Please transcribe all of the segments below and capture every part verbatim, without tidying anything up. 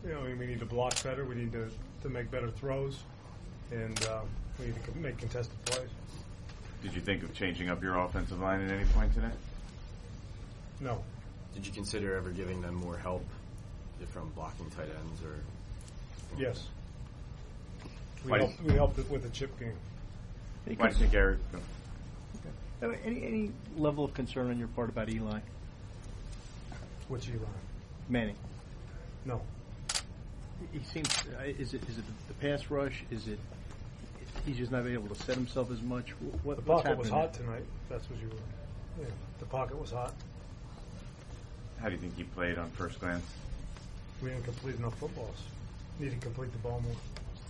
You know, we need to block better. We need to, to make better throws, and uh, we need to make contested plays. Did you think of changing up your offensive line at any point today? No. Did you consider ever giving them more help from blocking tight ends? Or Yes. We Why helped, we helped it with the chip game. Why do you think Eric? Okay. Any, any level of concern on your part about Eli Which Eli? Manning? No. He seems. Uh, is it is it the pass rush? Is it he's just not able to set himself as much? What, The what's pocket was happening hot tonight. That's what you were. Yeah, the pocket was hot. How do you think he played on first glance? We didn't complete enough footballs. Need to complete the ball more.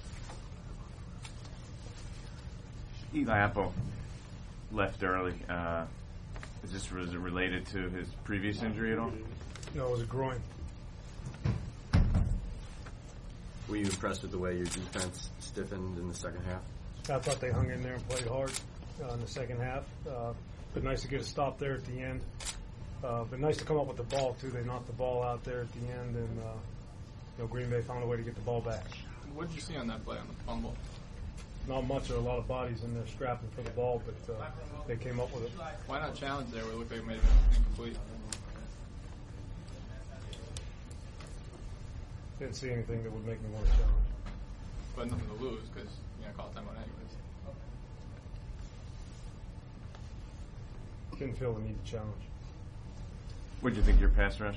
Eli Apple left early. Uh, is this was it related to his previous injury at all? No, it was a groin. were you impressed with the way your defense stiffened in the second half? I thought they hung in there and played hard uh, in the second half. Uh, but nice to get a stop there at the end. Uh, but nice to come up with the ball, too. They knocked the ball out there at the end, and uh, you know, Green Bay found a way to get the ball back. What did you see on that play on the fumble? Not much. There were a lot of bodies in there scrapping for the ball, but uh, they came up with it. Why not challenge there where it looked like it may have been incomplete? Didn't see anything that would make me want to challenge. But nothing to lose because you're going to call timeout anyways. Didn't feel the need to challenge. What did you think of your pass rush?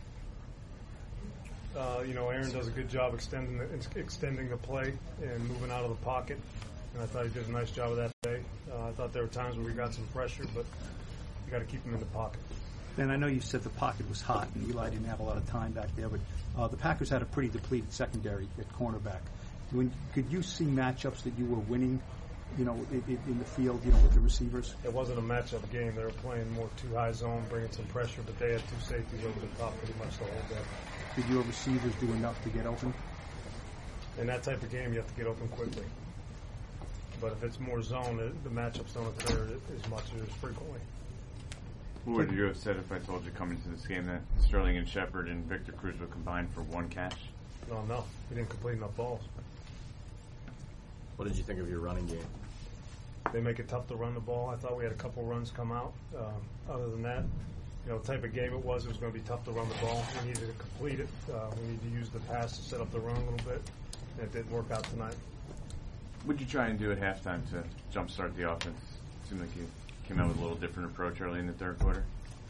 Uh, you know, Aaron does a good job extending the, extending the play and moving out of the pocket, and I thought he did a nice job of that today. Uh, I thought there were times where we got some pressure, but you got to keep him in the pocket. And I know you said the pocket was hot, and Eli didn't have a lot of time back there, but uh, the Packers had a pretty depleted secondary at cornerback. When, could you see matchups that you were winning, you know, in, in the field, you know, with the receivers? It wasn't a matchup game. They were playing more two high zone, bringing some pressure, but they had two safeties over the top pretty much the whole day. Did your receivers do enough to get open? In that type of game, you have to get open quickly. But if it's more zone, it, the matchups don't occur as much as frequently. What would you have said if I told you coming into this game that Sterling and Shepard and Victor Cruz would combine for one catch? No, no. We didn't complete enough balls. What did you think of your running game? They make it tough to run the ball. I thought we had a couple runs come out. Um, other than that, you know, the type of game it was, it was going to be tough to run the ball. We needed to complete it. Uh, we need to use the pass to set up the run a little bit. And it didn't work out tonight. What did you try and do at halftime to jumpstart the offense? It seemed like you came out with a little different approach early in the third quarter.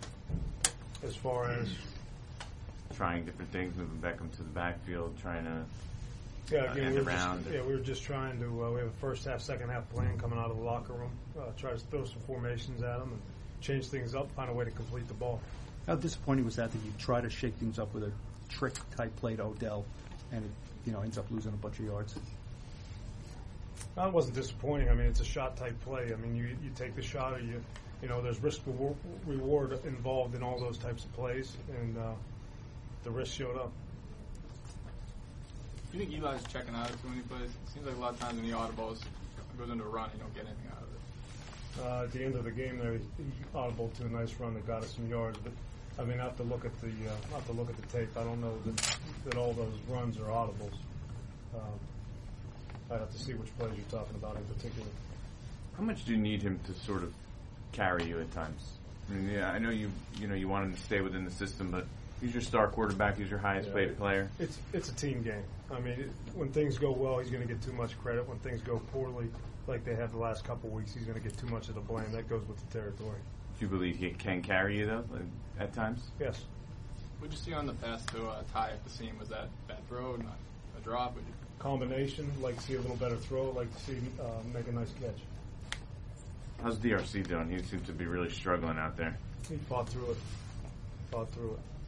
As far as trying different things, moving Beckham to the backfield, trying to yeah, uh, again, end we were around. Just, yeah, we were just trying to. Uh, we have a first half, second half plan coming out of the locker room. Uh, try to throw some formations at them and change things up, find a way to complete the ball. How disappointing was that that you try to shake things up with a trick type play to Odell, and it, you know, ends up losing a bunch of yards? That wasn't disappointing. I mean, it's a shot type play. I mean, you you take the shot, or you you know, there's risk reward, reward involved in all those types of plays, and uh, the risk showed up. Do you think Eli's checking out of too many plays? It seems like a lot of times when he audibles, goes into a run, you don't get anything out of it. Uh, at the end of the game, there he audible to a nice run that got us some yards. But I mean, I have to look at the uh, I have to look at the tape. I don't know that that all those runs are audibles. Um, I'd have to see which plays you're talking about in particular. How much do you need him to sort of carry you at times? I mean, yeah, I know you you know you want him to stay within the system, but he's your star quarterback. He's your highest paid yeah, player. It's it's a team game. I mean, it, when things go well, he's going to get too much credit. When things go poorly, like they have the last couple of weeks, he's going to get too much of the blame. That goes with the territory. Do you believe he can carry you though, like, at times? Yes. What did you see on the pass to uh, Ty at the seam? Was that bad throw, not a drop? Would you Combination. Like to see a little better throw. Like to see uh, make a nice catch. How's D R C doing? He seems to be really struggling out there. He fought through it. Fought through it.